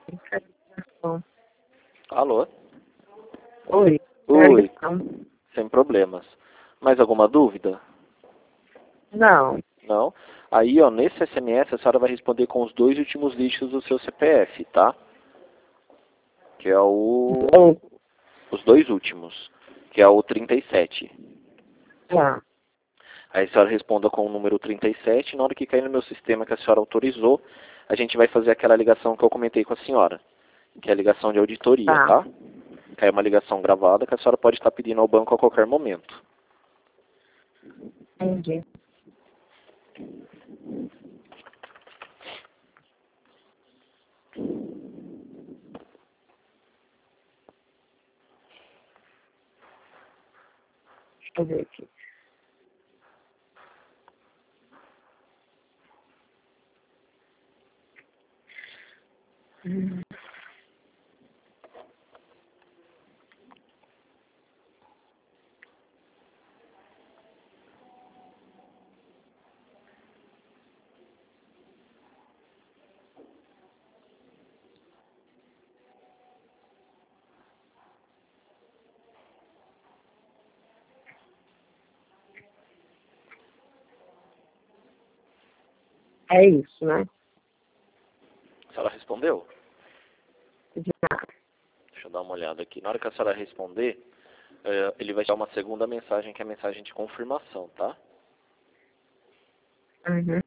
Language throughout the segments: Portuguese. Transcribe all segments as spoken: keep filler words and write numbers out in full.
Alô? Oi. Oi, sem problemas. Mais alguma dúvida? Não. Não? Aí, ó, nesse S M S a senhora vai responder com os dois últimos dígitos do seu C P F, tá? Que é o... Bom, Os dois últimos, que é o trinta e sete. tá. Aí a senhora responda com o número trinta e sete, na hora que cair no meu sistema que a senhora autorizou, a gente vai fazer aquela ligação que eu comentei com a senhora, que é a ligação de auditoria, Tá. tá? Que é uma ligação gravada que a senhora pode estar pedindo ao banco a qualquer momento. Entendi. Deixa eu ver aqui. Hum. É isso, né? A senhora respondeu? Já. Deixa eu dar uma olhada aqui. Na hora que a senhora responder, eh, ele vai te dar uma segunda mensagem, que é a mensagem de confirmação, tá? Uhum.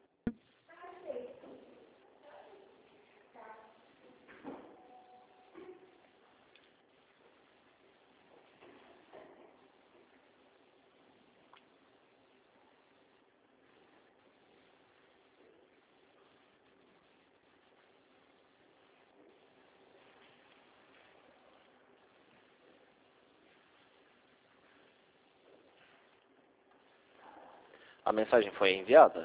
A mensagem foi enviada?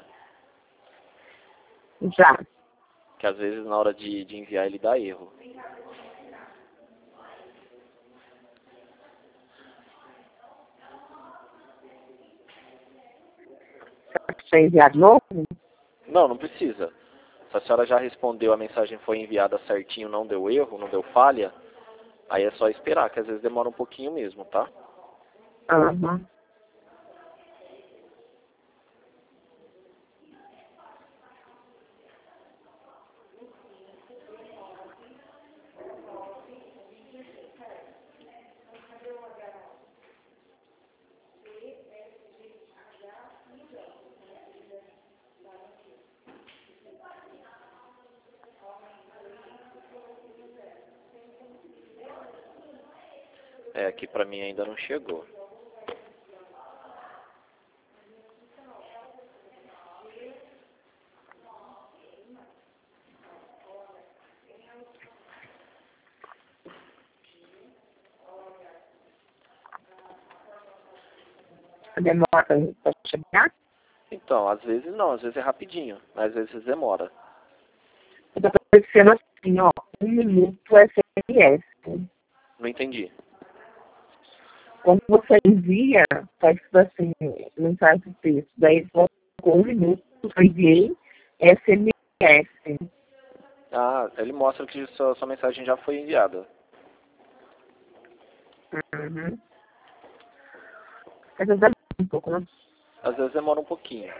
Já. Que às vezes na hora de, de enviar ele dá erro. Precisa enviar de novo? Não, não precisa. Se a senhora já respondeu, a mensagem foi enviada certinho, não deu erro, não deu falha, aí é só esperar, que às vezes demora um pouquinho mesmo, tá? Aham. É, aqui pra mim ainda não chegou. Demora para chegar? Então, às vezes não, às vezes é rapidinho, mas às vezes demora. Está aparecendo assim, ó. Um minuto S M S. Não entendi. Quando você envia, tá escrito assim, mensagem de texto. Daí colocou um minuto, eu enviei S M S. Ah, ele mostra que sua, sua mensagem já foi enviada. Uhum. Às vezes é um pouco, né? Às vezes demora um pouquinho.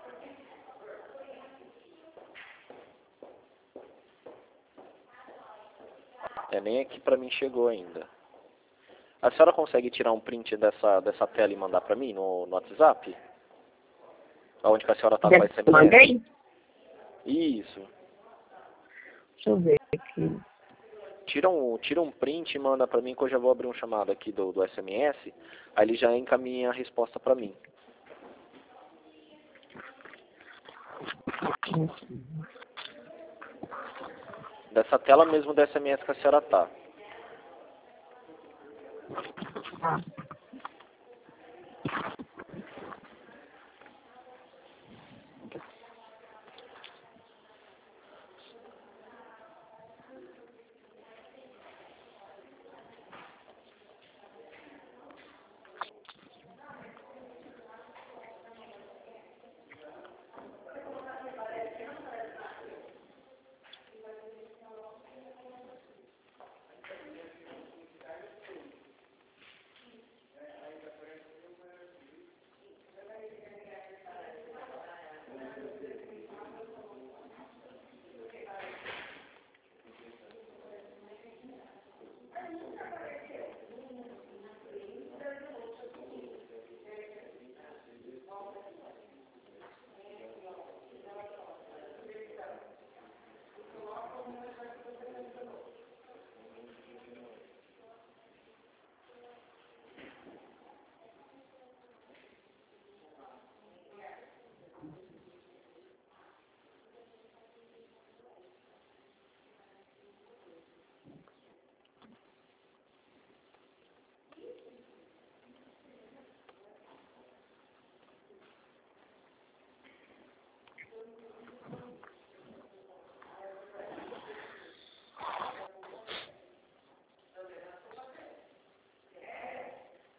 É, nem aqui pra mim chegou ainda. A senhora consegue tirar um print dessa, dessa tela e mandar pra mim no, no WhatsApp? Onde que a senhora tá com o Deve S que eu M S? mandei? Isso. Deixa eu ver aqui. Tira um, tira um print e manda pra mim que eu já vou abrir um chamado aqui do, do S M S. Aí ele já encaminha a resposta pra mim. Dessa tela mesmo do S M S que a senhora tá. Ah.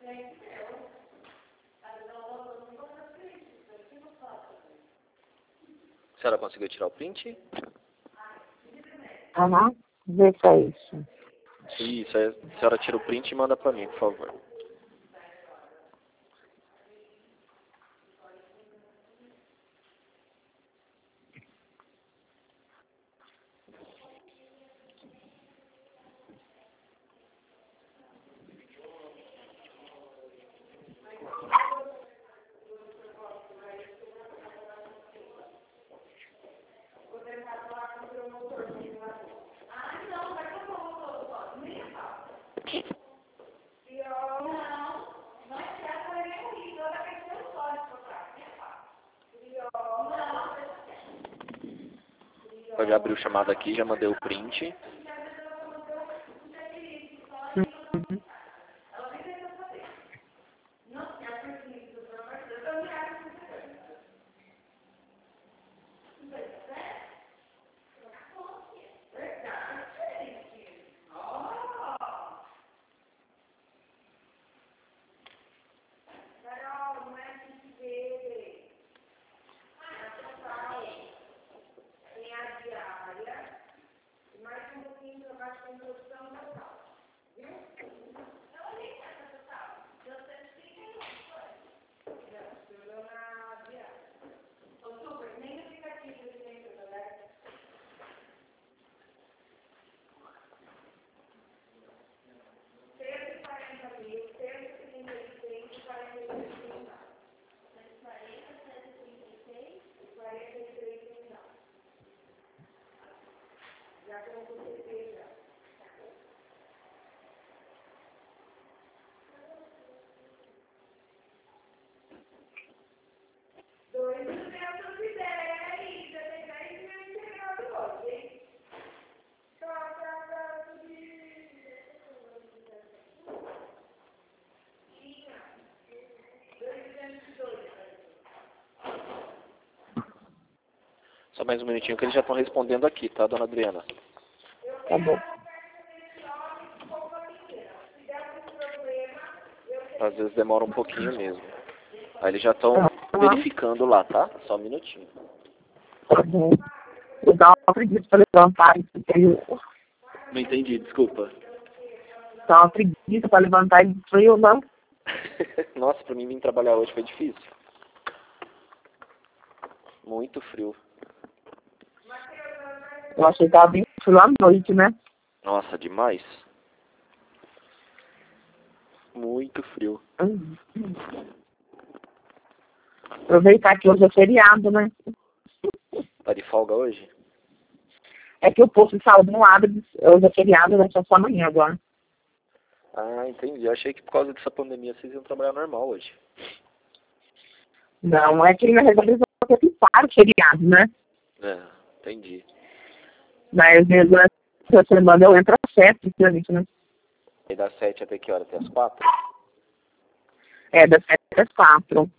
A senhora conseguiu tirar o print? Aham, vê se é isso. Isso, aí a senhora tira o print e manda pra mim, por favor. Eu já abri o chamado aqui, já mandei o print. Uhum. Só mais um minutinho que eles já estão respondendo aqui, tá, dona Adriana? Tá bom. Às vezes demora um pouquinho mesmo. Aí eles já estão Uhum. verificando lá, tá? Só um minutinho. Tá bom. Eu dá uma preguiça pra levantar isso aí. Não entendi, desculpa. Dá uma preguiça pra levantar e frio, não? Nossa, pra mim vir trabalhar hoje foi difícil. Muito frio. Eu achei que tava bem frio à noite, né? Nossa, demais. Muito frio. Uhum. Aproveitar que hoje é feriado, né? Tá de folga hoje? É que o posto de saúde não abre, hoje é feriado, vai ser só amanhã agora. Ah, entendi. Eu achei que por causa dessa pandemia vocês iam trabalhar normal hoje. Não, é que na realidade eu que para o feriado, né? É, entendi. Mas mesmo essa semana eu entro às sete, sinceramente, né? E das sete até que hora? Até as quatro? É, das sete às quatro.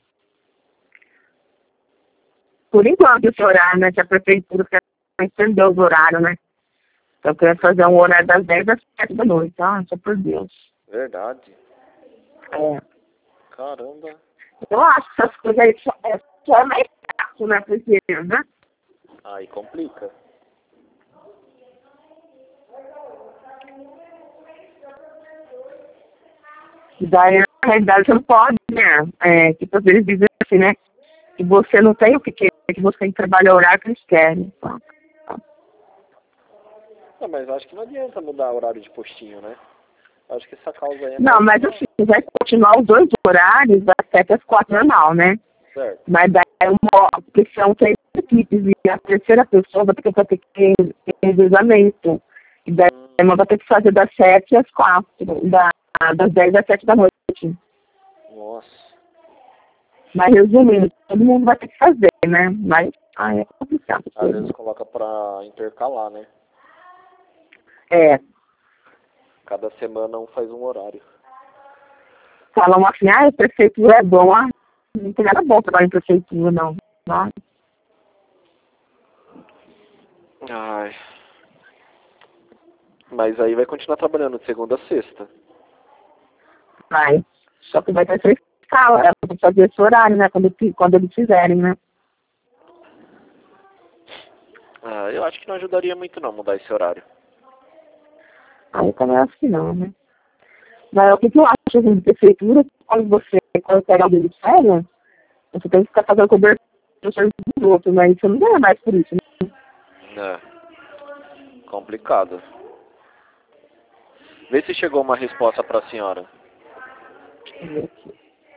Por enquanto, esse horário, né? Que a prefeitura quer estender os horários, né? Então, eu quero fazer um horário das dez às sete da noite. Ah, só por Deus. Verdade. É. Caramba. Eu acho que essas coisas aí só é, só é mais fácil, né? Porque, né? Aí complica. E daí, na realidade, você não pode, né? É, que às vezes dizem assim, né? Que você não tem o que quer, que você tem que trabalhar o horário que eles querem. Tá? Não, mas acho que não adianta mudar o horário de postinho, né? Acho que essa causa aí é Não, mais... mas assim, vai continuar os dois horários das sete às quatro normal, né? Certo. Mas daí é uma, porque são três equipes e a terceira pessoa vai ter que ter que ter revezamento. E daí Hum, uma vai ter que fazer das sete às quatro, da, das dez às sete da noite. nossa. Mas resumindo, todo mundo vai ter que fazer, né? Mas ah, é complicado. Às vezes coloca pra intercalar, né? É, Cada semana um faz um horário. falam assim, ah, a prefeitura é bom, ah, não tem nada bom trabalhar em prefeitura, não. Ah, Ai. Mas aí vai continuar trabalhando de segunda a sexta. vai. Só que vai ter essa escala, ela vai fazer esse horário, né? Quando, quando eles fizerem, né? Ah, eu acho que não ajudaria muito não mudar esse horário. Aí eu também acho que não, né? Mas o que, que eu acho assim, de prefeitura, quando você quando pega alguém de férias, você tem que ficar fazendo cobertura do serviço dos outros, mas você não ganha mais por isso, né? É. Complicado. Vê se chegou uma resposta para a senhora. Deixa eu ver aqui.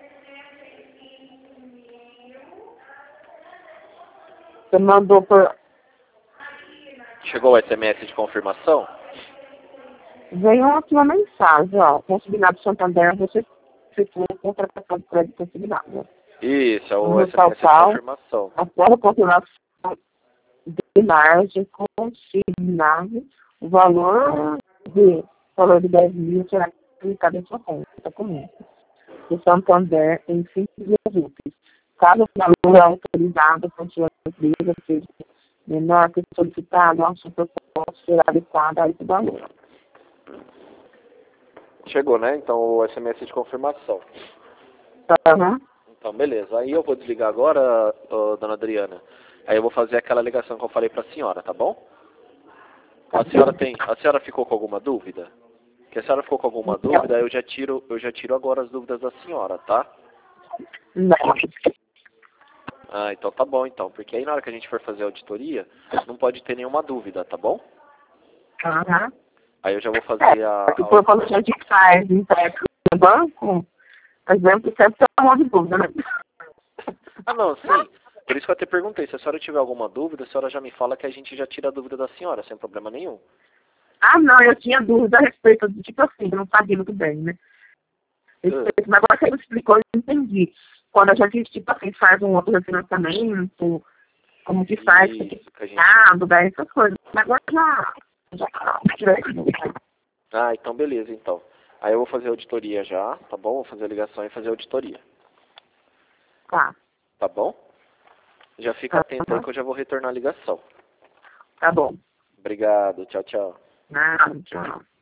Você mandou por... Chegou o S M S de confirmação? Veio aqui uma mensagem, ó. Consignado Santander, você efetuou contratação de crédito consignado. Isso, é o No S M S de total, confirmação. após a confirmação de margem consignado, o valor de, valor de dez mil será aplicado em sua conta comum. O Santander em cinco dias úteis. Caso o valor é autorizado por sua empresa seja menor que o solicitado, a sua proposta será adequada a esse valor. Chegou, né? Então o S M S de confirmação. Uhum. Então, beleza. Aí eu vou desligar agora, ô, dona Adriana. Aí eu vou fazer aquela ligação que eu falei pra senhora, tá bom? A senhora tem, a senhora ficou com alguma dúvida? Se a senhora ficou com alguma dúvida, eu já tiro, eu já tiro agora as dúvidas da senhora, tá? Não. Ah, então tá bom então, porque aí na hora que a gente for fazer a auditoria, não pode ter nenhuma dúvida, tá bom? Uhum. Aí eu já vou fazer a... Porque por quando a gente faz empréstimo no banco, por exemplo, sempre tem um monte de dúvida, né? Ah, não, sim. Por isso que eu até perguntei, se a senhora tiver alguma dúvida, a senhora já me fala que a gente já tira a dúvida da senhora, sem problema nenhum. Ah, não, eu tinha dúvida a respeito de, tipo assim, eu não sabia muito bem, né? Respeito, mas agora que ele explicou, eu entendi. Quando a gente, tipo assim, faz um outro refinanciamento, como que faz, Isso, que que a gente... ah, daí essas coisas. Mas agora já, já tirei essa dúvida. Ah, então beleza, então. Aí eu vou fazer a auditoria já, tá bom? Vou fazer a ligação e fazer a auditoria. Tá, Tá bom? Já fica atento aí tá, que eu já vou retornar a ligação. tá bom. Obrigado, tchau, tchau. Não, tchau.